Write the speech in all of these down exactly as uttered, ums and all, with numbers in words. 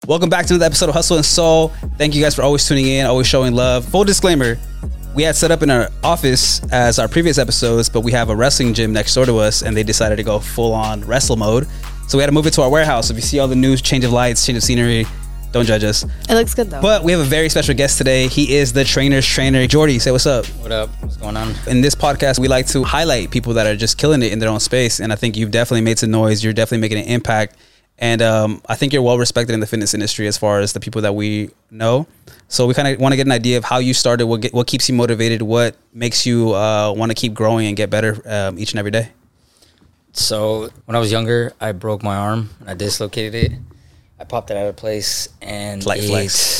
Welcome back to another episode of Hustle and Soul. Thank you guys for always tuning in, always showing love. Full disclaimer, we had set up in our office as our previous episodes, but we have a wrestling gym next door to us, and they decided to go full on wrestle mode. So we had to move it to our warehouse. If you see all the news, change of lights, change of scenery, don't judge us. It looks good though. But we have a very special guest today. He is the trainer's trainer. Jordy, say what's up. What up? What's going on? In this podcast, we like to highlight people that are just killing it in their own space. And I think you've definitely made some noise. You're definitely making an impact. And um, I think you're well respected in the fitness industry as far as the people that we know. So we kind of want to get an idea of how you started, what get, what keeps you motivated, what makes you uh, want to keep growing and get better um, each and every day. So when I was younger, I broke my arm and I dislocated it. I popped it out of place and Light it, flex.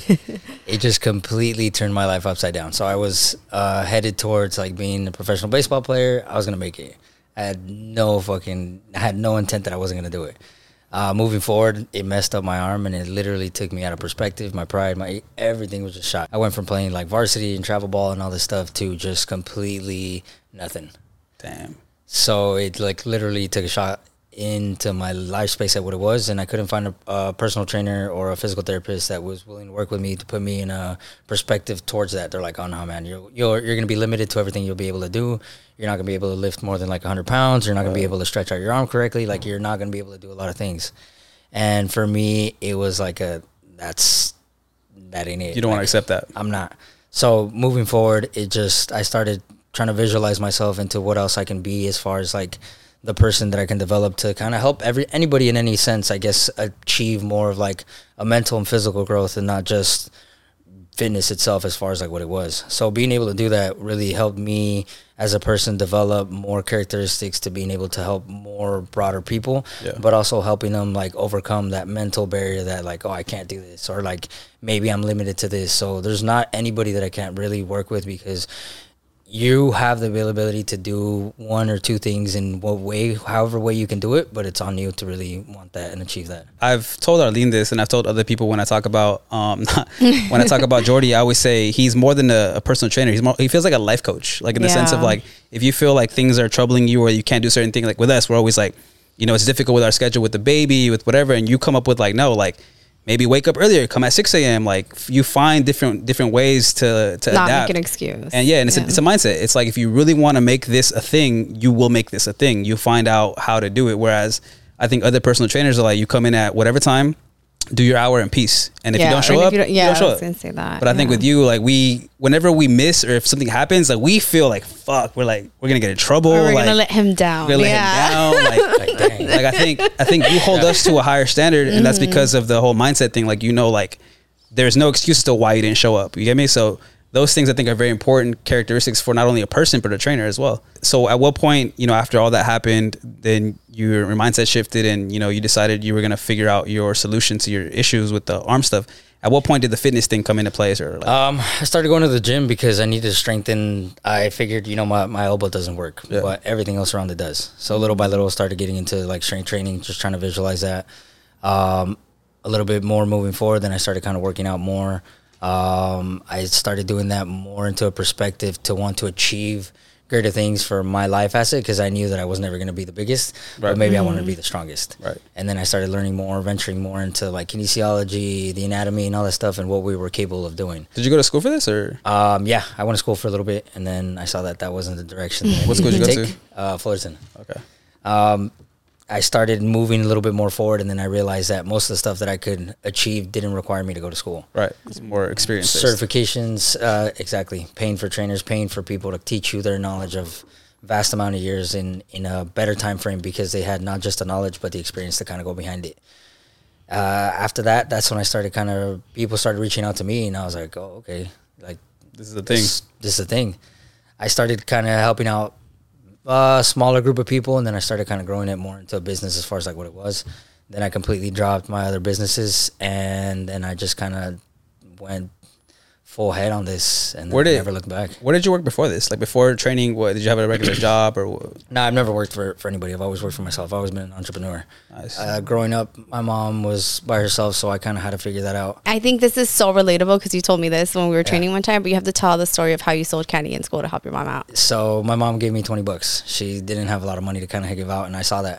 it just completely turned my life upside down. So I was uh, headed towards like being a professional baseball player. I was going to make it. I had no fucking, I had no intent that I wasn't going to do it. Uh, moving forward, it messed up my arm and it literally took me out of perspective. My pride, my everything was just shot. I went from playing like varsity and travel ball and all this stuff to just completely nothing. Damn. So it like literally took a shot into my life space at what it was, and I couldn't find a, a personal trainer or a physical therapist that was willing to work with me to put me in a perspective towards that. They're like, oh no, man, you're you're, you're going to be limited to everything you'll be able to do. You're not going to be able to lift more than like one hundred pounds. You're not going to be able to stretch out your arm correctly. Like you're not going to be able to do a lot of things. And for me, it was like a, that's, that ain't it. You don't like, want to accept that. I'm not. So moving forward, it just, I started trying to visualize myself into what else I can be as far as like the person that I can develop to kind of help every anybody in any sense, I guess, achieve more of like a mental and physical growth and not just fitness itself as far as like what it was. So being able to do that really helped me as a person develop more characteristics to being able to help more broader people, yeah. but also helping them like overcome that mental barrier that like, oh, I can't do this, or like maybe I'm limited to this. So there's not anybody that I can't really work with because you have the availability to do one or two things in what way, however way you can do it, but it's on you to really want that and achieve that. I've told Arlene this, and I've told other people when I talk about um, when I talk about Jordy, I always say he's more than a, a personal trainer. He's more, he feels like a life coach, like in the Yeah. sense of like if you feel like things are troubling you or you can't do certain things, like with us, we're always like, you know, it's difficult with our schedule with the baby, with whatever, and you come up with like, no, like maybe wake up earlier, come at six a.m. Like you find different different ways to to Not adapt. make an excuse. And yeah, and it's, yeah. A, it's a mindset. It's like if you really want to make this a thing, you will make this a thing. You find out how to do it. Whereas I think other personal trainers are like, you come in at whatever time, do your hour in peace. And if yeah, you don't show if up, you don't, yeah, you don't show I was up. gonna say that. But I think yeah. with you, like we, whenever we miss or if something happens, like we feel like fuck, we're like we're gonna get in trouble. Or we're like, gonna let him down. we're gonna yeah. let him down. Like, like, dang. Like I think I think you hold us to a higher standard, and that's because of the whole mindset thing. Like you know, like there's no excuse to why you didn't show up. You get me? So those things I think are very important characteristics for not only a person but a trainer as well. So at what point, you know, after all that happened, then your mindset shifted and, you know, you decided you were going to figure out your solution to your issues with the arm stuff. At what point did the fitness thing come into place? Or like? Um, I started going to the gym because I needed to strengthen. I figured, you know, my, my elbow doesn't work, Yeah. but everything else around it does. So little by little, I started getting into like strength training, just trying to visualize that. Um, a little bit more moving forward, then I started kind of working out more. Um, I started doing that more into a perspective to want to achieve greater things for my life asset because I knew that I was never going to be the biggest, Right. but maybe Mm-hmm. I wanted to be the strongest. Right. And then I started learning more, venturing more into like kinesiology, the anatomy, and all that stuff, and what we were capable of doing. Did you go to school for this or? Um, yeah, I went to school for a little bit, and then I saw that that wasn't the direction. That I What school needed did you go take. Uh, Fullerton. Okay. Um, I started moving a little bit more forward, and then I realized that most of the stuff that I could achieve didn't require me to go to school. Right. It's more experience. Certifications, uh, exactly. Paying for trainers, paying for people to teach you their knowledge of vast amount of years in, in a better time frame because they had not just the knowledge, but the experience to kind of go behind it. Uh, after that, that's when I started kind of, people started reaching out to me, and I was like, oh, okay. Like, This is the thing. This, this is the thing. I started kind of helping out a smaller group of people, and then I started kind of growing it more into a business as far as like what it was. Then I completely dropped my other businesses, and then I just kind of went full head on this and Where did- never looked back. Where did you work before this? Like before training, what did you have a regular job or what? No, I've never worked for, for anybody. I've always worked for myself. I've always been an entrepreneur. Nice. Uh, growing up, my mom was by herself, so I kind of had to figure that out. I think this is so relatable because you told me this when we were training one time, but you have to tell the story of how you sold candy in school to help your mom out. So my mom gave me twenty bucks. She didn't have a lot of money to kind of give out, and I saw that.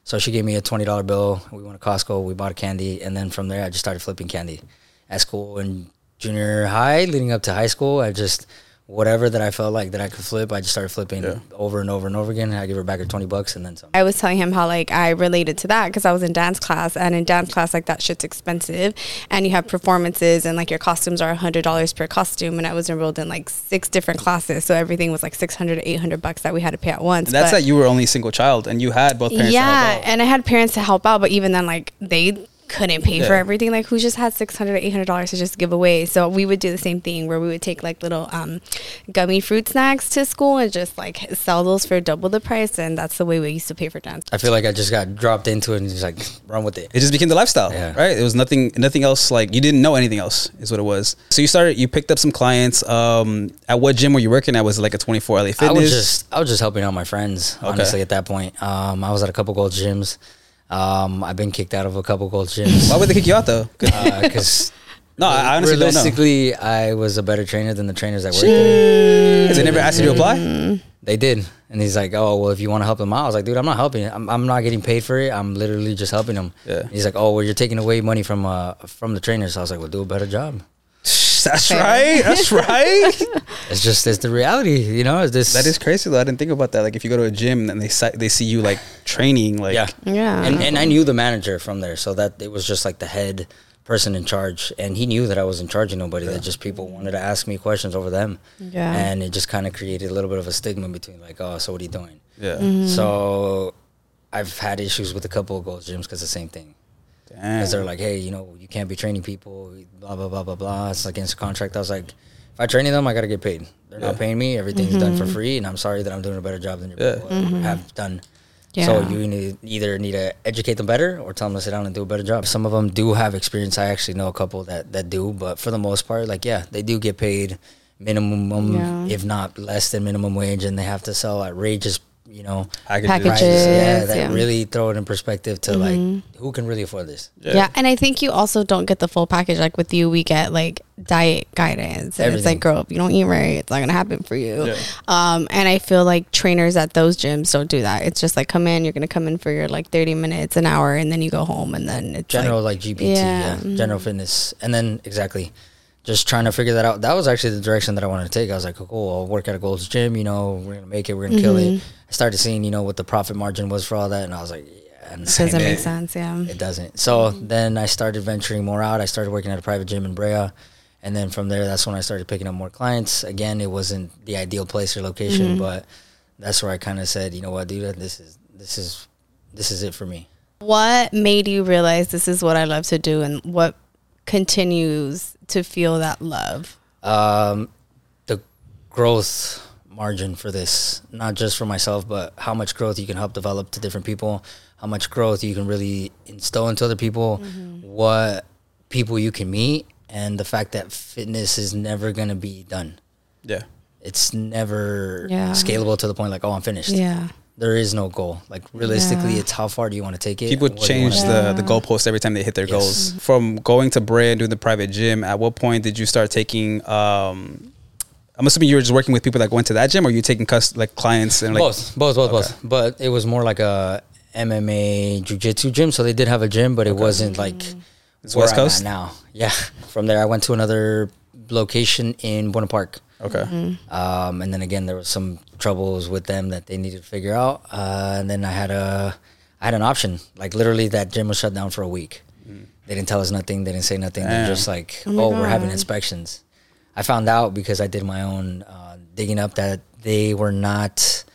So she gave me a twenty dollar bill. We went to Costco. We bought a candy, and then from there, I just started flipping candy at school and junior high, leading up to high school. I just whatever that I felt like that I could flip, I just started flipping yeah. over and over and over again. I give her back her twenty bucks and then some. I was telling him how like I related to that because I was in dance class, and in dance class like that shit's expensive, and you have performances and like your costumes are a hundred dollars per costume, and I was enrolled in like six different classes, so everything was like six hundred to eight hundred bucks that we had to pay at once. And that's but, that you were only a single child and you had both parents. Yeah, to help out. and I had parents to help out, but even then like they couldn't pay yeah. for everything. Like who just had six hundred, eight hundred dollars to just give away? So we would do the same thing where we would take like little um gummy fruit snacks to school and just like sell those for double the price, and that's the way we used to pay for dance. I feel like I just got dropped into it and just like run with it. It just became the lifestyle, yeah. right? It was nothing nothing else. Like you didn't know anything else is what it was. So you started, you picked up some clients. Um at what gym were you working at? Was it like a twenty-four L A Fitness? I was just I was just helping out my friends, okay. honestly, at that point. Um I was at a couple gold gyms. Um, I've been kicked out of a couple gold gyms. Why would they kick you out though? Because uh, no, I honestly realistically, don't know. I was a better trainer than the trainers that worked there. They never asked you to apply? They did, and he's like, "Oh, well, if you want to help them out," I was like, "Dude, I'm not helping. I'm, I'm not getting paid for it. I'm literally just helping them." Yeah. He's like, "Oh, well, you're taking away money from uh from the trainers." So I was like, "Well, do a better job." That's right. That's right. It's just it's the reality, you know. Is this that is crazy though? I didn't think about that. Like if you go to a gym and they they see you like training, like yeah, yeah. And and I knew the manager from there, so that it was just like the head person in charge, and he knew that I wasn't charging nobody. Yeah. That just people wanted to ask me questions over them. Yeah, and it just kind of created a little bit of a stigma between like, oh, so what are you doing? Yeah. Mm-hmm. So I've had issues with a couple of gold gyms because the same thing. Because they're like, hey, you know, you can't be training people, blah, blah, blah, blah, blah. It's against the contract. I was like, if I train them, I got to get paid. They're yeah. not paying me. Everything's mm-hmm. done for free, and I'm sorry that I'm doing a better job than you yeah. mm-hmm. have done. Yeah. So you need, either need to educate them better or tell them to sit down and do a better job. Some of them do have experience. I actually know a couple that, that do, but for the most part, like, yeah, they do get paid minimum, yeah. if not less than minimum wage, and they have to sell outrageous you know, packages, packages yeah, that yeah. really throw it in perspective to mm-hmm. like who can really afford this. Yeah. yeah, and I think you also don't get the full package. Like with you, we get like diet guidance, and Everything. It's like, girl, if you don't eat right, it's not gonna happen for you. Yeah. Um, and I feel like trainers at those gyms don't do that. It's just like come in, you're gonna come in for your like thirty minutes, an hour, and then you go home, and then it's general like, like G P T, yeah, yeah. Mm-hmm. general fitness, and then exactly. Just trying to figure that out. That was actually the direction that I wanted to take. I was like, oh, cool, I'll work at a Gold's Gym, you know, we're going to make it, we're going to mm-hmm. kill it. I started seeing, you know, what the profit margin was for all that, and I was like, yeah. It doesn't make sense, yeah. It doesn't. So mm-hmm. then I started venturing more out. I started working at a private gym in Brea, and then from there, that's when I started picking up more clients. Again, it wasn't the ideal place or location, mm-hmm. but that's where I kind of said, you know what, dude, this is, this is, this is it for me. What made you realize this is what I love to do, and what continues to feel that love? Um, the growth margin for this, not just for myself, but how much growth you can help develop to different people, how much growth you can really instill into other people, mm-hmm. what people you can meet, and the fact that fitness is never going to be done. Yeah. It's never yeah. scalable to the point like, oh, I'm finished. Yeah. There is no goal. Like realistically, yeah. it's how far do you want to take it? People change the, yeah. the goalpost every time they hit their yes. goals. Mm-hmm. From going to Brea and doing the private gym, at what point did you start taking? Um, I'm assuming you were just working with people that went to that gym, or you taking cus- like clients and like both, both, both, okay. both. But it was more like a M M A jiu-jitsu gym, so they did have a gym, but it okay. wasn't like it's West Coast now. Yeah. From there, I went to another location in Buena Park. Okay. Mm-hmm. Um, and then again, there was some troubles with them that they needed to figure out. Uh, and then I had a, I had an option. Like literally, that gym was shut down for a week. Mm. They didn't tell us nothing. They didn't say nothing. They're just like, oh, oh we're having inspections. I found out because I did my own uh, digging up that they were not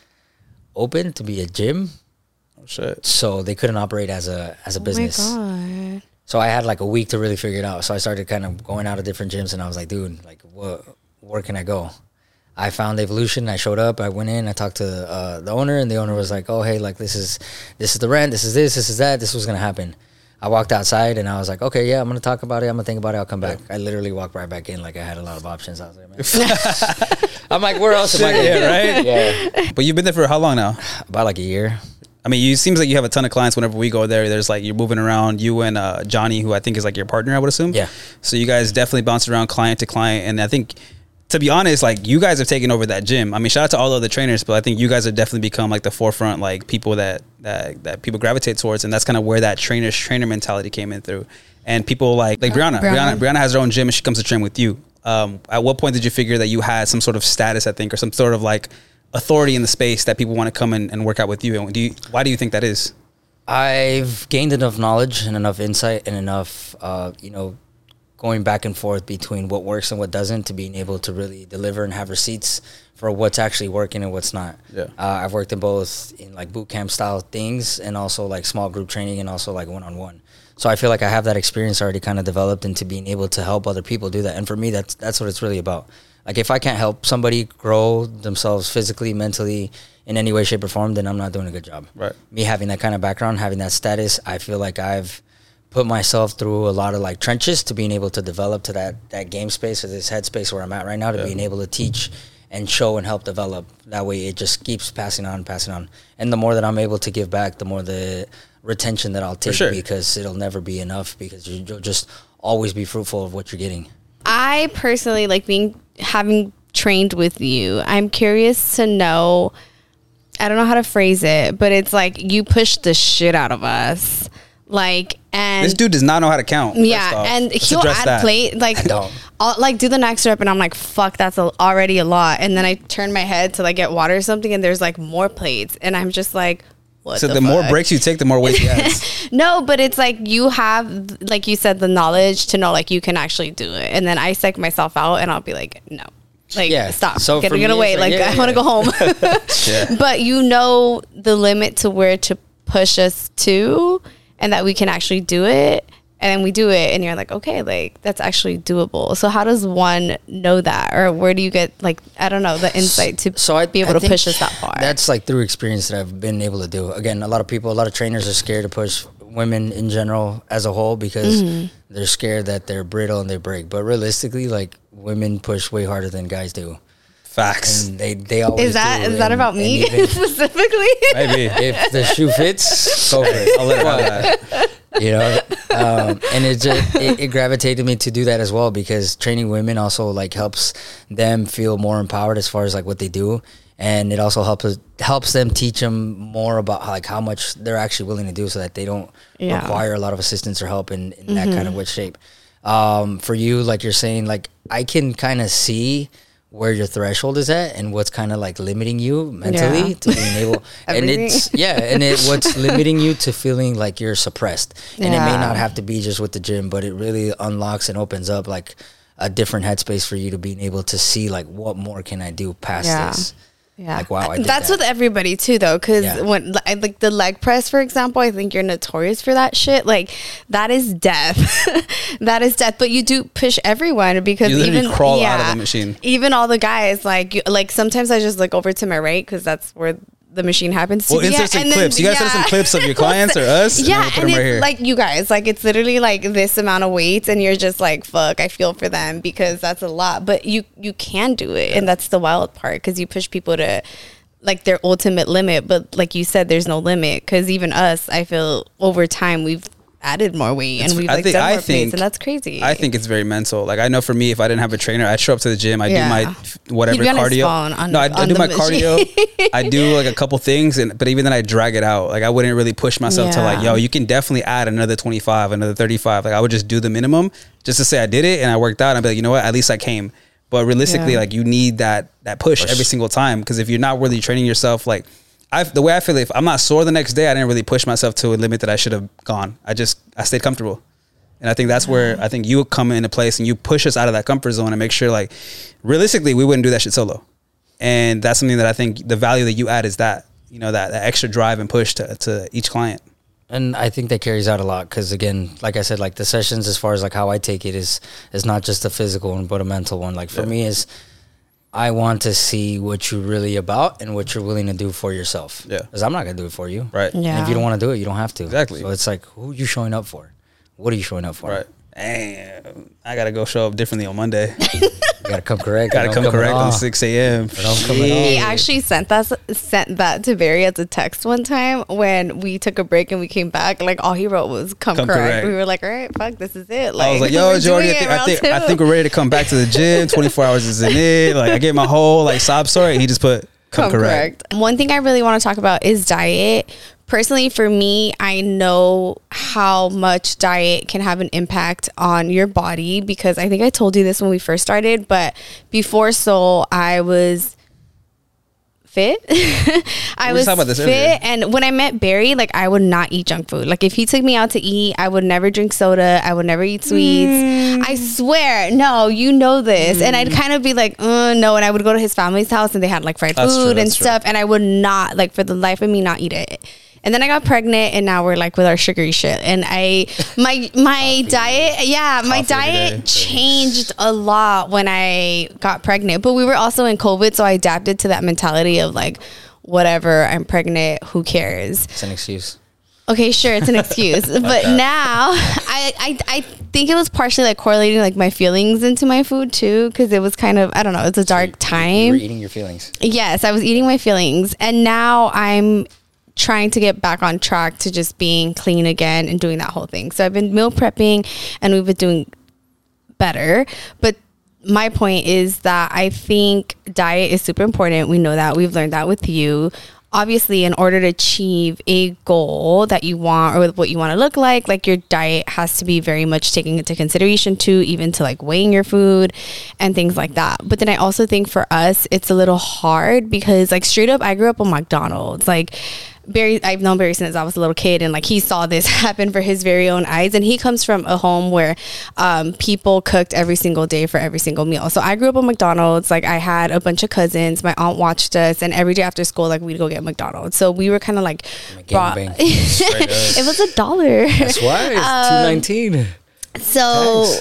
open to be a gym. Oh shit! So they couldn't operate as a as a oh business. My God. So I had like a week to really figure it out. So I started kind of going out of different gyms, and I was like, dude, like what? Where can I go? I found Evolution. I showed up. I went in. I talked to uh, the owner, and the owner was like, "Oh, hey, like this is this is the rent. This is this. This is that. This was gonna happen." I walked outside, and I was like, "Okay, yeah, I'm gonna talk about it. I'm gonna think about it. I'll come back." I literally walked right back in, like I had a lot of options. I was like, "Man," I'm like, "Where else am I?" Yeah, right. Yeah. But you've been there for how long now? About like a year. I mean, you seems like you have a ton of clients whenever we go there. There's like, you're moving around, you and uh, Johnny, who I think is like your partner, I would assume. Yeah. So you guys definitely bounce around client to client. And I think to be honest, like you guys have taken over that gym. I mean, shout out to all of the trainers, but I think you guys have definitely become like the forefront, like people that that, that people gravitate towards, and that's kind of where that trainer trainer mentality came in through. And people like like Brianna, Brianna, Brianna, Brianna has her own gym, and she comes to train with you. Um, at what point did you figure that you had some sort of status, I think, or some sort of like authority in the space that people want to come in and work out with you? And do you, why do you think that is? I've gained enough knowledge and enough insight and enough, uh, you know, going back and forth between what works and what doesn't to being able to really deliver and have receipts for what's actually working and what's not. Yeah. Uh, I've worked in both in like boot camp style things and also like small group training and also like one-on-one. So I feel like I have that experience already kind of developed into being able to help other people do that. And for me, that's that's what it's really about. Like if I can't help somebody grow themselves physically, mentally, in any way, shape, or form, then I'm not doing a good job. Right. Me having that kind of background, having that status, I feel like I've put myself through a lot of like trenches to being able to develop to that, that game space or this headspace where I'm at right now to yeah. being able to teach and show and help develop. That way it just keeps passing on, passing on. And the more that I'm able to give back, the more the retention that I'll take sure. because it'll never be enough because you'll just always be fruitful of what you're getting. I personally like being, having trained with you. I'm curious to know, I don't know how to phrase it, but it's like you push the shit out of us. Like, and this dude does not know how to count. Yeah, and Let's he'll add that. plate like, I'll like do the next rep, and I'm like, fuck, that's a, already a lot. And then I turn my head to like get water or something, and there's like more plates, and I'm just like, what? So the, the fuck? more breaks you take, the more weight you add. No, but it's like you have, like you said, the knowledge to know like you can actually do it, and then I psych myself out, and I'll be like, no. Like, yeah. stop. So get, get away. Like, like yeah, I want to yeah. go home. yeah. But you know the limit to where to push us to, and that we can actually do it. And then we do it, and you're like, okay, like, that's actually doable. So how does one know that? Or where do you get, like, I don't know, the insight to so I, be able I to push us that far? That's, like, through experience that I've been able to do. Again, a lot of people, a lot of trainers are scared to push women in general as a whole because mm-hmm. they're scared that they're brittle and they break. But realistically, like, women push way harder than guys do. Facts. And they, they always is that do. is and, that about me specifically? Maybe if the shoe fits, go for it. I'll let it out. You know, um, and it just it, it gravitated me to do that as well because training women also like helps them feel more empowered as far as like what they do, and it also helps helps them teach them more about like how much they're actually willing to do, so that they don't yeah. require a lot of assistance or help in, in mm-hmm. that kind of what shape. Um, for you, like you're saying, like I can kind of see where your threshold is at and what's kind of like limiting you mentally yeah. to being able and it's yeah and it what's limiting you to feeling like you're suppressed and yeah. it may not have to be just with the gym, but it really unlocks and opens up like a different headspace for you to being able to see like what more can I do past yeah. this. Yeah, like wow, I did that's that. With everybody too, though, because yeah. when like the leg press, for example, I think you're notorious for that shit. Like that is death, that is death. But you do push everyone because you even crawl yeah, out of the machine. Even all the guys, like you, like sometimes I just look over to my right because that's where the machine happens to well, be. Insert some and clips. Then, you guys yeah. send some clips of your clients or us. Yeah, and, and it's right like you guys, like it's literally like this amount of weights, and you're just like, fuck, I feel for them because that's a lot. But you you can do it, yeah. and that's the wild part because you push people to like their ultimate limit. But like you said, there's no limit because even us, I feel over time we've added more weight it's, and we've I like think, done I more think, plates, and that's crazy. I think it's very mental. Like I know for me, if I didn't have a trainer, I'd show up to the gym. I yeah. do my whatever cardio. On, no, I, on I do my machine. cardio. I do like a couple things, and but even then I drag it out. Like I wouldn't really push myself yeah. to like, yo, you can definitely add another twenty-five, another thirty-five. Like I would just do the minimum just to say I did it and I worked out. And I'd be like, you know what? At least I came. But realistically, yeah. like you need that that push, push every single time, because if you're not really training yourself, like I, the way I feel, if I'm not sore the next day, I didn't really push myself to a limit that I should have gone. I just I stayed comfortable, and I think that's where I think you come into place and you push us out of that comfort zone and make sure, like, realistically, we wouldn't do that shit solo, and that's something that I think the value that you add is that you know that, that extra drive and push to to each client. And I think that carries out a lot because, again, like I said, like the sessions as far as like how I take it is is not just a physical one, but a mental one. Like for yeah. me is I want to see what you're really about and what you're willing to do for yourself. Yeah. Because I'm not going to do it for you. Right. Yeah. And if you don't want to do it, you don't have to. Exactly. So it's like, who are you showing up for? What are you showing up for? Right. Damn, I gotta go show up differently on Monday. Gotta come correct. Gotta come correct on six a.m. He actually sent us sent that to Barry as a text one time when we took a break and we came back. Like all he wrote was "come, come correct. correct." We were like, "All right, fuck, this is it." Like, I was like, "Yo, Jordy, I think I think, I think we're ready to come back to the gym. twenty-four hours isn't it?" Like I gave my whole like sob story. And he just put "come, come correct. correct." One thing I really want to talk about is diet. Personally, for me, I know how much diet can have an impact on your body because I think I told you this when we first started, but before Soul, I was fit. I was fit, earlier. And when I met Barry, like I would not eat junk food. Like if he took me out to eat, I would never drink soda. I would never eat sweets. Mm. I swear, no, you know this. Mm. And I'd kind of be like, uh, no. And I would go to his family's house and they had like fried that's food true, and stuff, true. And I would not, like for the life of me, not eat it. And then I got pregnant, and now we're like with our sugary shit. And I, my my diet, yeah, my diet changed a lot when I got pregnant. But we were also in COVID, so I adapted to that mentality of like, whatever, I'm pregnant, who cares? It's an excuse. Okay, sure, it's an excuse. But now, I, I I think it was partially like correlating like my feelings into my food too, because it was kind of, I don't know, it's a dark so time. You were eating your feelings. Yes, I was eating my feelings, and now I'm trying to get back on track to just being clean again and doing that whole thing. So I've been meal prepping and we've been doing better. But my point is that I think diet is super important. We know that. We've learned that with you. Obviously, in order to achieve a goal that you want or what you want to look like, like your diet has to be very much taken into consideration too, even to like weighing your food and things like that. But then I also think for us, it's a little hard because like straight up, I grew up on McDonald's. Like Barry, I've known Barry since I was a little kid, and like he saw this happen for his very own eyes. And he comes from a home where um, people cooked every single day for every single meal. So I grew up on McDonald's. Like I had a bunch of cousins. My aunt watched us, and every day after school, like we'd go get McDonald's. So we were kind of like, brought, it was a dollar. That's why it's um, two nineteen. So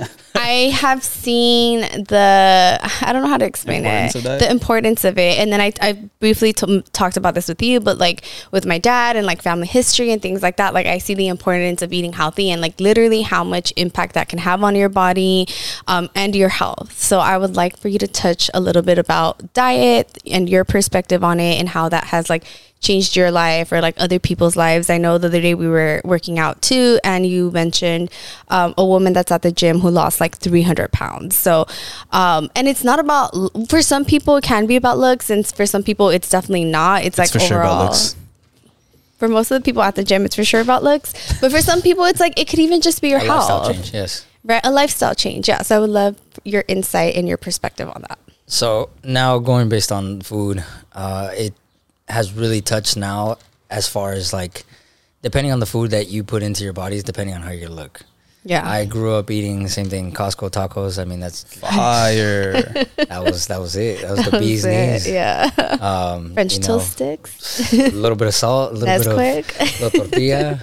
I have seen the, I don't know how to explain it, the importance of it. And then I, I briefly t- talked about this with you, but like with my dad and like family history and things like that, like I see the importance of eating healthy and like literally how much impact that can have on your body um, and your health. So I would like for you to touch a little bit about diet and your perspective on it and how that has like changed your life or like other people's lives. I know the other day we were working out too, and you mentioned um, a woman that's at the gym who lost like three hundred pounds. So, um, and it's not about, for some people it can be about looks, and for some people it's definitely not. It's, it's like for overall. Sure about looks. For most of the people at the gym, it's for sure about looks. But for some people, it's like, it could even just be your a health. Lifestyle change, yes. Right, a lifestyle change, yeah. So I would love your insight and your perspective on that. So now going based on food, uh, it has really touched now as far as like depending on the food that you put into your bodies, depending on how you look. Yeah. I grew up eating the same thing, Costco tacos. I mean, that's fire. that was that was it. That was the that bee's was knees. It, yeah. Um, French you know, toast sticks. A little bit of salt, a little that's bit quick. of little tortilla.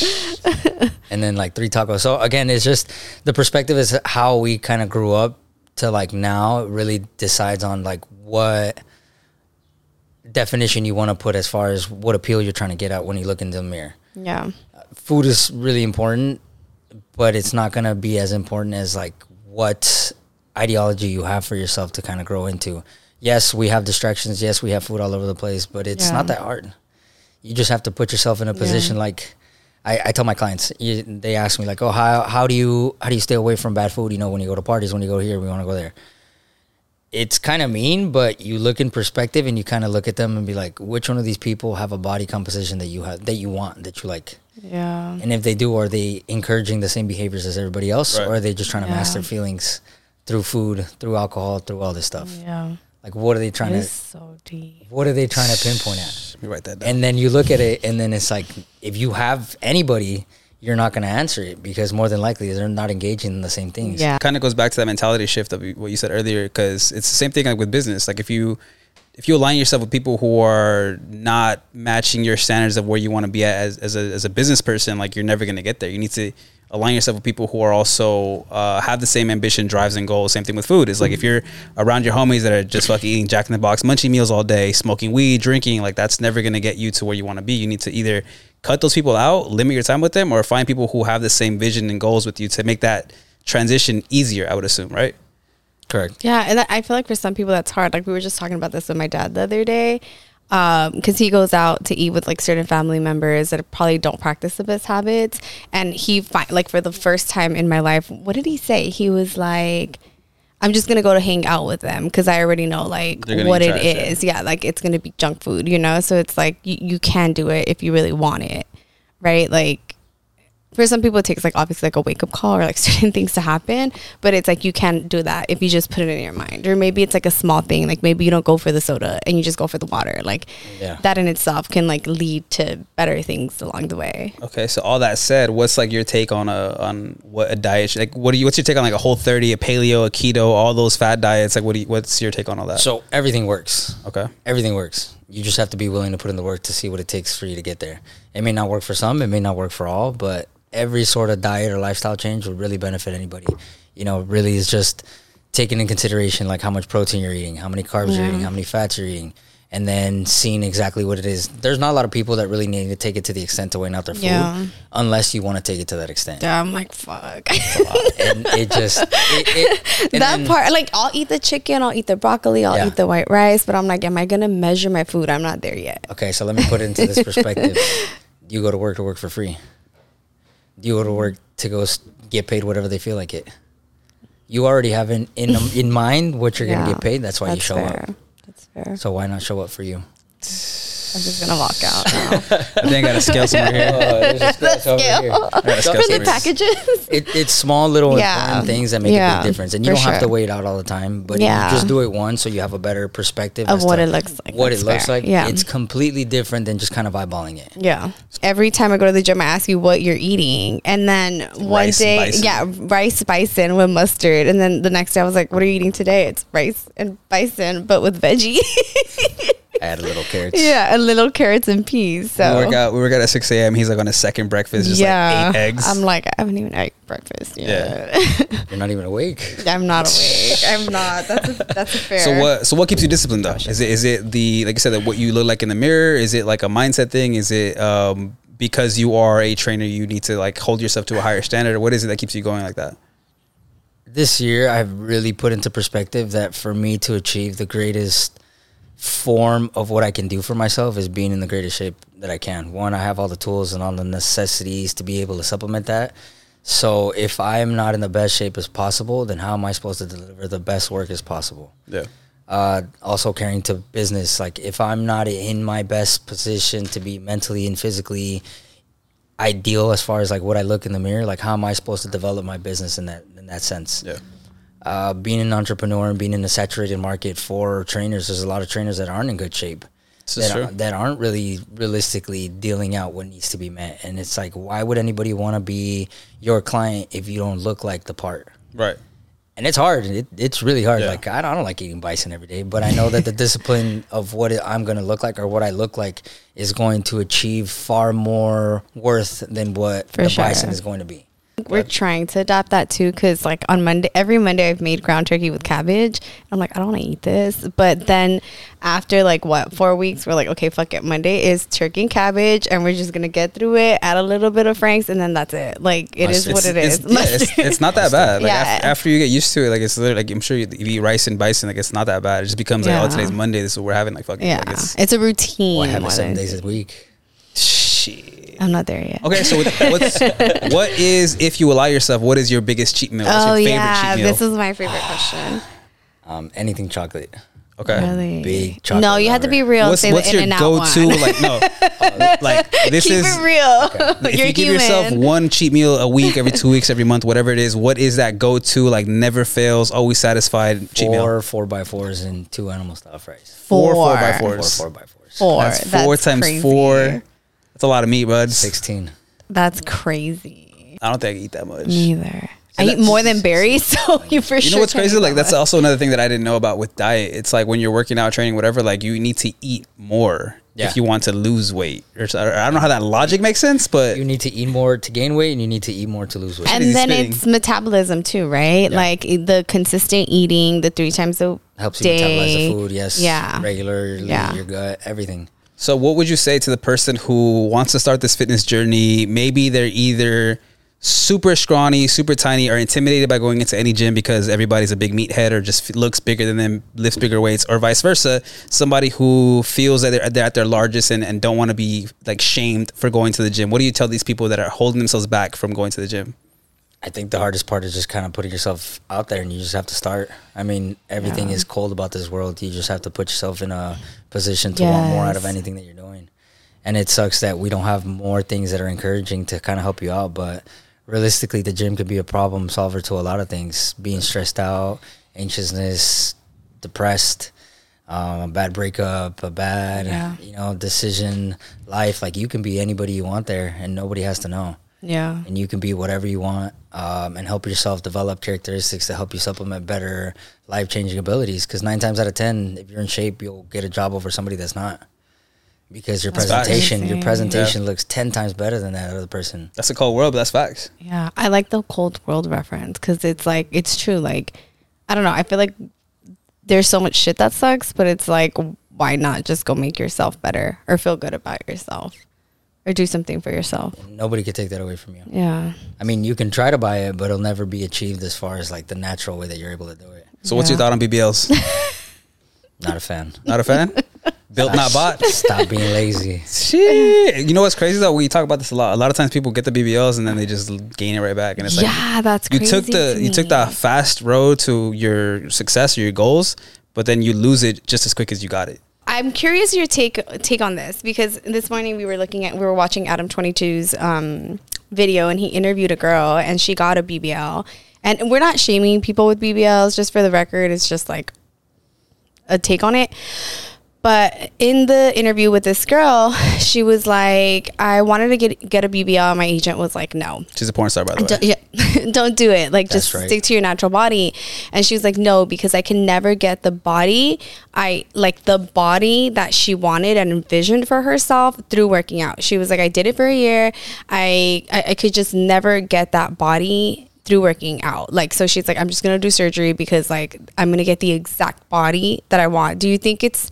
And then like three tacos. So again, it's just the perspective is how we kind of grew up to like now it really decides on like what definition you want to put as far as what appeal you're trying to get at when you look into the mirror. Yeah. Uh, food is really important, but it's not going to be as important as like what ideology you have for yourself to kind of grow into. Yes, we have distractions. Yes, we have food all over the place, but it's yeah. not that hard. You just have to put yourself in a position yeah. like I, I tell my clients, you, they ask me like, oh, how, how do you, how do you stay away from bad food? You know, when you go to parties, when you go here, we want to go there. It's kind of mean, but you look in perspective and you kind of look at them and be like, which one of these people have a body composition that you have, that you want, that you like? Yeah. And if they do, are they encouraging the same behaviors as everybody else? Right. Or are they just trying to yeah. mask their feelings through food, through alcohol, through all this stuff? Yeah. Like, what are they trying it to, is so deep. What are they trying to pinpoint at? Let me write that down. And then you look at it and then it's like, if you have anybody, you're not going to answer it because more than likely they're not engaging in the same things. Yeah. Kind of goes back to that mentality shift of what you said earlier, because it's the same thing like with business. Like if you if you align yourself with people who are not matching your standards of where you want to be at as, as a as a business person, like you're never going to get there. You need to align yourself with people who are also uh, have the same ambition, drives, and goals. Same thing with food. Is like if you're around your homies that are just fucking eating Jack in the Box munchie meals all day, smoking weed, drinking, like that's never gonna get you to where you want to be. You need to either cut those people out, limit your time with them, or find people who have the same vision and goals with you to make that transition easier. I would assume, right? Correct. Yeah, and I feel like for some people that's hard. Like we were just talking about this with my dad the other day. Um, because he goes out to eat with like certain family members that probably don't practice the best habits, and he find like for the first time in my life, what did he say? He was like, "I'm just gonna go to hang out with them because I already know like what it is. Yeah, like it's gonna be junk food, you know. So it's like you, you can do it if you really want it, right? Like." For some people, it takes like obviously like a wake up call or like certain things to happen, but it's like you can't do that if you just put it in your mind. Or maybe it's like a small thing, like maybe you don't go for the soda and you just go for the water. Like yeah. that in itself can like lead to better things along the way. Okay, so all that said, what's like your take on a on what a diet like? What do you? What's your take on like a Whole thirty, a paleo, a keto, all those fat diets? Like, what do you, what's your take on all that? So everything works. Okay, everything works. You just have to be willing to put in the work to see what it takes for you to get there. It may not work for some, it may not work for all, but every sort of diet or lifestyle change would really benefit anybody. You know, really is just taking in consideration like how much protein you're eating, how many carbs yeah. you're eating, how many fats you're eating, and then seeing exactly what it is. There's not a lot of people that really need to take it to the extent to weighing out their food yeah. unless you want to take it to that extent. Yeah, I'm like, fuck. And it just... It, it, and that then, part, like, I'll eat the chicken, I'll eat the broccoli, I'll yeah. eat the white rice, but I'm like, am I going to measure my food? I'm not there yet. Okay, so let me put it into this perspective. You go to work to work for free. You go to work to go get paid whatever they feel like it. You already have in in, in mind what you're yeah, going to get paid. That's why that's you show fair. up. That's fair. So why not show up for you? I'm just going to walk out now. I think I got a scale somewhere here. Oh, there's a scale scale. Over here. For the packages? It, it's small little yeah. important things that make yeah, a big difference. And you don't sure. have to weigh it out all the time. But yeah. you just do it once so you have a better perspective. Of what it looks like. What it looks fair. like. Yeah. It's completely different than just kind of eyeballing it. Yeah. Every time I go to the gym, I ask you what you're eating. And then one rice day, bison. yeah, rice bison with mustard. And then the next day I was like, what are you eating today? It's rice and bison, but with veggie. Add a little carrots. Yeah, a little carrots and peas. So we work out. We work out at six a.m. He's like on his second breakfast, just yeah. like eight eggs. I'm like, I haven't even ate breakfast yet. Yeah, you're not even awake. I'm not awake. I'm not. That's a, that's a fair. So what? So what keeps you disciplined though? Is it is it the like I said, that what you look like in the mirror? Is it like a mindset thing? Is it um, because you are a trainer, you need to like hold yourself to a higher standard? Or what is it that keeps you going like that? This year, I've really put into perspective that for me to achieve the greatest form of what I can do for myself is being in the greatest shape that I can. One, I have all the tools and all the necessities to be able to supplement that. So if I'm not in the best shape as possible, then how am I supposed to deliver the best work as possible? Yeah. Uh, also carrying to business, like if I'm not in my best position to be mentally and physically ideal as far as like what I look in the mirror, like how am I supposed to develop my business in that in that sense? Yeah. Uh, being an entrepreneur and being in a saturated market for trainers, there's a lot of trainers that aren't in good shape, that, are, that aren't really realistically dealing out what needs to be met. And it's like, why would anybody want to be your client if you don't look like the part? Right. And it's hard. It, it's really hard. Yeah. Like I don't, I don't like eating bison every day, but I know that the discipline of what it, I'm going to look like or what I look like is going to achieve far more worth than what For the sure. bison is going to be. We're trying to adopt that too, because like on Monday, every Monday I've made ground turkey with cabbage. I'm like, I don't want to eat this. But then after like what, four weeks, we're like, okay, fuck it. Monday is turkey and cabbage, and we're just going to get through it, add a little bit of Frank's, and then that's it. Like, it Mustard. is what it is. It's, yeah, it's, it's not that bad. Like, yeah. after, after you get used to it, like, it's literally, like, I'm sure you, you eat rice and bison, like, it's not that bad. It just becomes yeah. like, oh, today's Monday, this is what we're having. Like, fucking, yeah. like, it's, it's a routine. Well, I have it seven days a week. Shit. I'm not there yet. Okay, so what's what is, if you allow yourself, what is your biggest cheat meal? What's oh your favorite yeah, cheat meal? this is my favorite question. Um, anything chocolate. Okay. Really? Big chocolate. No, you have to be real. What's, say what's the your go-to? Like no, uh, like this Keep is it real. Okay. If You're you give human. yourself one cheat meal a week, every two weeks, every month, whatever it is, what is that go-to? Like never fails, always satisfied cheat meal. Four four by fours and two animal style fries. Four four, four by Four fours. four by fours. Four. That's four That's times crazy. four. That's a lot of meat, buds. Sixteen. That's crazy. I don't think I eat that much. Neither. So I eat more than berries, so you for you sure. You know what's can't crazy? eat Like that that's much. also another thing that I didn't know about with diet. It's like when you're working out, training, whatever. Like you need to eat more, Yeah. if you want to lose weight. Or, or I don't know how that logic makes sense, but you need to eat more to gain weight, and you need to eat more to lose weight. And then spitting. It's metabolism too, right? Yeah. Like the consistent eating, the three times a helps day. you metabolize the food. Yes, yeah, regularly, yeah. your gut, everything. So, what would you say to the person who wants to start this fitness journey? Maybe they're either super scrawny, super tiny, or intimidated by going into any gym because everybody's a big meathead or just looks bigger than them, lifts bigger weights, or vice versa. Somebody who feels that they're, they're at their largest and, and don't want to be like shamed for going to the gym. What do you tell these people that are holding themselves back from going to the gym? I think the hardest part is just kind of putting yourself out there, and you just have to start. I mean, everything yeah. is cold about this world. You just have to put yourself in a position to yes. want more out of anything that you're doing. And it sucks that we don't have more things that are encouraging to kind of help you out, but realistically, the gym could be a problem solver to a lot of things. Being stressed out, anxiousness, depressed, um, a bad breakup, a bad, yeah. you know, decision, life. Like, you can be anybody you want there, and nobody has to know. Yeah. And you can be whatever you want, um, and help yourself develop characteristics to help you supplement better life-changing abilities. Because nine times out of ten, if you're in shape, you'll get a job over somebody that's not. Because your that's presentation, facts. your presentation yeah. looks ten times better than that other person. That's a cold world, but that's facts. Yeah, I like the cold world reference because it's like, it's true. Like, I don't know. I feel like there's so much shit that sucks, but it's like, why not just go make yourself better or feel good about yourself or do something for yourself? Nobody can take that away from you. Yeah. I mean, you can try to buy it, but it'll never be achieved as far as like the natural way that you're able to do it. So, yeah. what's your thought on B B Ls? Not a fan. Not a fan? Built, not bought. Stop being lazy. Shit. You know what's crazy though? We talk about this a lot. A lot of times people get the B B Ls and then they just gain it right back. And it's like, yeah, that's you crazy. took the you took the fast road to your success or your goals, but then you lose it just as quick as you got it. I'm curious your take take on this because this morning we were looking at we were watching Adam twenty-two's um, video and he interviewed a girl and she got a B B L. And we're not shaming people with B B Ls, just for the record. It's just like a take on it. But in the interview with this girl, she was like, I wanted to get get a B B L. And my agent was like, no. She's a porn star, by the don't, way. Yeah, don't do it. Like, That's just right. stick to your natural body. And she was like, no, because I can never get the body, I like the body that she wanted and envisioned for herself through working out. She was like, I did it for a year. I, I, I could just never get that body through working out. Like, so she's like, I'm just going to do surgery because like, I'm going to get the exact body that I want. Do you think it's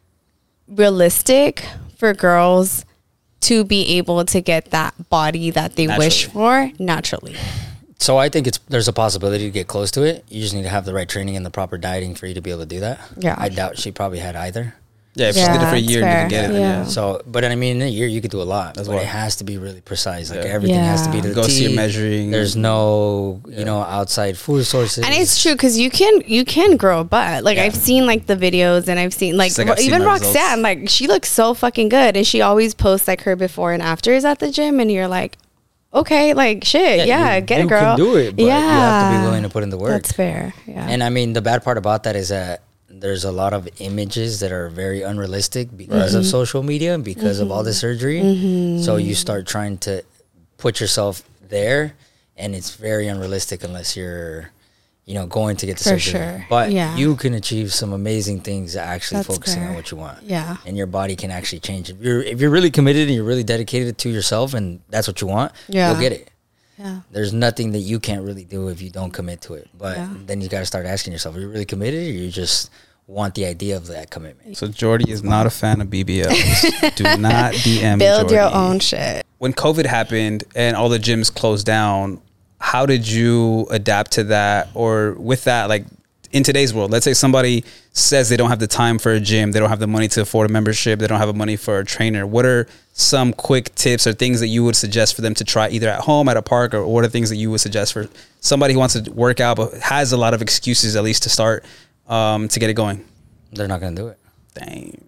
realistic for girls to be able to get that body that they naturally. wish for naturally? So I think it's there's a possibility to get close to it. You just need to have the right training and the proper dieting for you to be able to do that. Yeah. I doubt she probably had either. Yeah, if yeah, she did it for a year and didn't get it. Yeah. yeah. So, but I mean, in a year you could do a lot. That's why it has to be really precise. Like yeah. everything yeah. has to be to the Go T. see your measuring. There's no, you yeah. know, outside food sources. And it's true because you can you can grow a butt. Like yeah. I've seen like the videos and I've seen like, like I've even seen Roxanne. Results. Like she looks so fucking good, and she always posts like her before and afters at the gym, and you're like, okay, like shit, yeah, yeah you, get you it, girl. You can do it, but yeah. you have to be willing to put in the work. That's fair. Yeah. And I mean, the bad part about that is that there's a lot of images that are very unrealistic because mm-hmm. of social media and because mm-hmm. of all the surgery. Mm-hmm. So you start trying to put yourself there, and it's very unrealistic unless you're, you know, going to get the For surgery. Sure. But yeah. you can achieve some amazing things actually That's focusing fair. on what you want. Yeah. And your body can actually change. If you're if you're really committed and you're really dedicated to yourself and that's what you want, yeah. you'll get it. Yeah. There's nothing that you can't really do if you don't commit to it. But yeah. then you got to start asking yourself, are you really committed, or you just want the idea of that commitment? So Jordy is not a fan of B B Ls. Do not D M Build Jordy. your own shit. When COVID happened and all the gyms closed down, how did you adapt to that? Or with that, like in today's world, let's say somebody says they don't have the time for a gym, they don't have the money to afford a membership, they don't have the money for a trainer. What are some quick tips or things that you would suggest for them to try either at home, at a park, or what are things that you would suggest for somebody who wants to work out but has a lot of excuses at least to start um, to get it going? They're not going to do it. Dang.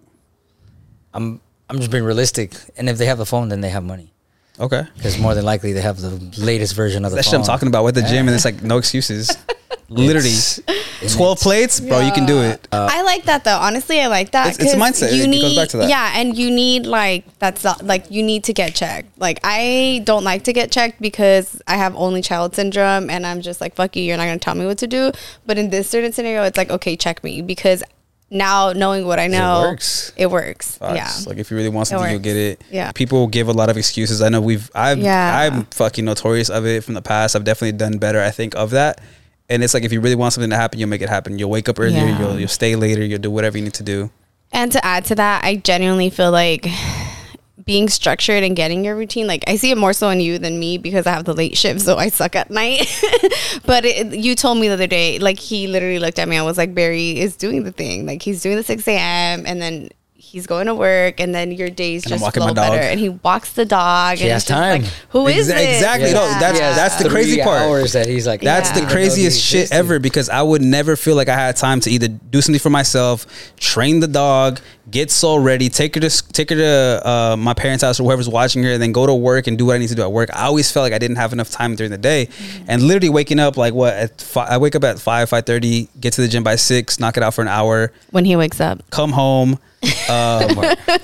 I'm I'm just being realistic. And if they have the phone, then they have money. Okay. Because more than likely they have the latest version of the That's phone. That's what I'm talking about with the gym, and it's like no excuses. Literally, it's, twelve it's, plates, bro. Yeah. You can do it. Uh, I like that though. Honestly, I like that. It's, it's a mindset. You it need, goes back to that. Yeah, and you need like that's not, like you need to get checked. Like I don't like to get checked because I have only child syndrome, and I'm just like, fuck you. You're not gonna tell me what to do. But in this certain scenario, it's like, okay, check me, because now knowing what I know, it works. It works. Facts. Yeah. Like if you really want something, you'll get it. Yeah. People give a lot of excuses. I know we've, I've, yeah. I'm fucking notorious of it from the past. I've definitely done better, I think, of that. And it's like, if you really want something to happen, you'll make it happen. You'll wake up earlier, yeah. you'll, you'll stay later, you'll do whatever you need to do. And to add to that, I genuinely feel like being structured and getting your routine, like I see it more so in you than me because I have the late shift, so I suck at night. But it, you told me the other day, like he literally looked at me and was like, Barry is doing the thing. Like he's doing the six a.m. and then he's going to work, and then your days just flow better. And he walks the dog. He and has it's just time. Like, who is Exa- this? Exactly. Yeah. No, that's Yeah. that's the crazy Three part. Hours that he's like, that's yeah. the craziest shit ever, because I would never feel like I had time to either do something for myself, train the dog, get Soul ready, take her to take her to uh, my parents' house or whoever's watching her, and then go to work and do what I need to do at work. I always felt like I didn't have enough time during the day, mm-hmm. and literally waking up like what at five, I wake up at five five thirty, get to the gym by six, knock it out for an hour. When he wakes up, come home. Um,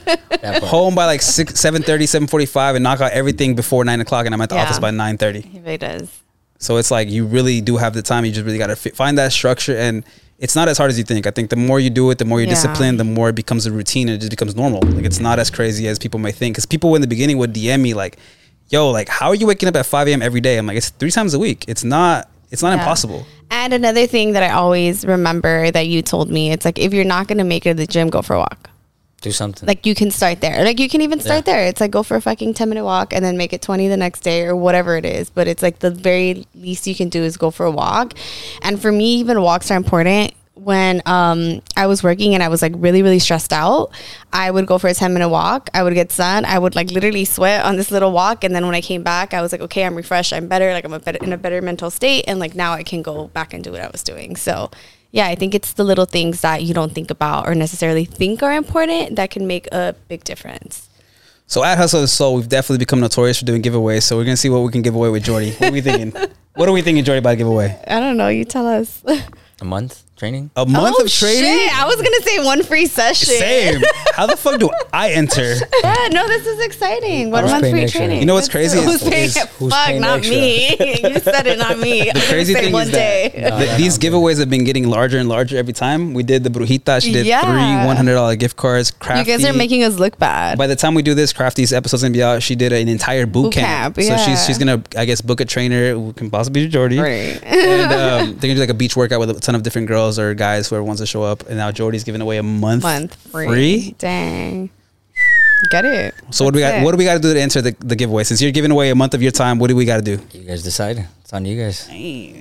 home by like six, seven thirty, seven forty-five, and knock out everything before nine o'clock, and I'm at the yeah. office by nine thirty. He really does. So it's like you really do have the time. You just really got to fi- find that structure, and it's not as hard as you think. I think the more you do it, the more you're yeah. disciplined, the more it becomes a routine, and it just becomes normal. Like it's not as crazy as people may think. Because people in the beginning would D M me like, "Yo, like how are you waking up at five a.m. every day?" I'm like, "It's three times a week. It's not." It's not yeah. impossible. And another thing that I always remember that you told me, it's like, if you're not going to make it to the gym, go for a walk. Do something. Like you can start there. Like you can even start yeah. there. It's like go for a fucking ten minute walk and then make it twenty the next day or whatever it is. But it's like the very least you can do is go for a walk. And for me, even walks are important. When um, I was working and I was like really, really stressed out, I would go for a ten minute walk. I would get sun. I would like literally sweat on this little walk. And then when I came back, I was like, okay, I'm refreshed. I'm better. Like I'm a better, in a better mental state. And like now I can go back and do what I was doing. So yeah, I think it's the little things that you don't think about or necessarily think are important that can make a big difference. So at Hustle the Soul, we've definitely become notorious for doing giveaways. So we're going to see what we can give away with Jordy. What are we thinking? What are we thinking Jordy about to give away? I don't know. You tell us. A month training? A month oh, of training? Shit. I was going to say one free session. Same. How the fuck do I enter? Yeah, no, this is exciting. One month free extra? Training. You know what's crazy? Who's is, paying is, it? who's Fuck, paying not extra? me. You said it, not me. The crazy thing one is day. that no, th- these giveaways have been getting larger and larger every time. We did the Brujita. She did yeah. three one hundred dollars gift cards. Crafty. You guys are making us look bad. By the time we do this, Crafty's episode's going to be out. She did an entire boot, boot camp. camp. Yeah. So she's she's going to, I guess, book a trainer who can possibly be Jordy. Right. And um, they're going to do like a beach workout with a ton of different girls or guys, whoever wants to show up. And now Jordy's giving away a month, month free. free. Dang. Get it. So That's what do we got? it. What do we got to do to enter the, the giveaway? Since you're giving away a month of your time, what do we got to do? You guys decide. It's on you guys.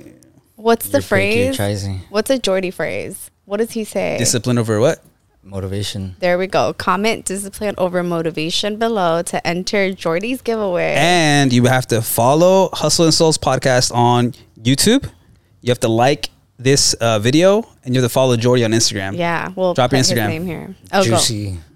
What's the Your phrase? pick, What's a Jordy phrase? What does he say? Discipline over what? Motivation. There we go. Comment discipline over motivation below to enter Jordy's giveaway. And you have to follow Hustle and Souls podcast on YouTube. You have to like this uh, video, and you have to follow Jordy on Instagram. Yeah, we'll drop your put Instagram his name here. Oh, Juicy. Go.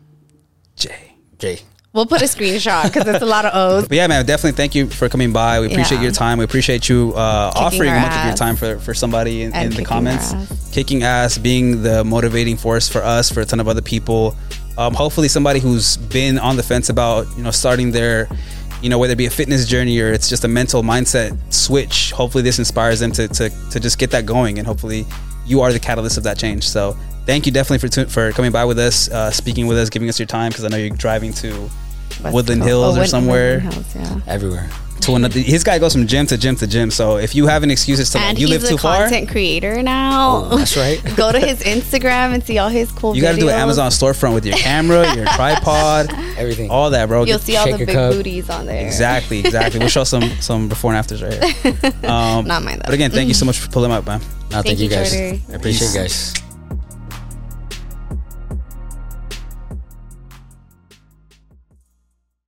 J. J. We'll put a screenshot because it's a lot of O's. But yeah, man, definitely thank you for coming by. We appreciate Yeah. your time. We appreciate you uh, offering a month of your time for, for somebody in, in the comments. Ass. Kicking ass, being the motivating force for us, for a ton of other people. Um, hopefully somebody who's been on the fence about, you know, starting their, you know, whether it be a fitness journey or it's just a mental mindset switch. Hopefully this inspires them to, to, to just get that going, and hopefully you are the catalyst of that change. So thank you definitely for, for coming by with us, uh, speaking with us, giving us your time, because I know you're driving to West Woodland Coast. Hills oh, or somewhere. Woodland Hills, yeah. Everywhere. To another, his guy goes from gym to gym to gym. So if you have any excuses to And like, you live he's too a far, content creator now. Oh, that's right. Go to his Instagram and see all his cool you got to do an videos. Amazon storefront with your camera, your tripod, everything, all that, bro. You'll see all the Shaker big cup. booties on there. Exactly, exactly. We'll show some some before and afters right here. Um, Not mine though. But again, thank you so much for pulling up, man. No, thank, Thank you you, guys. Jordy. I appreciate you guys.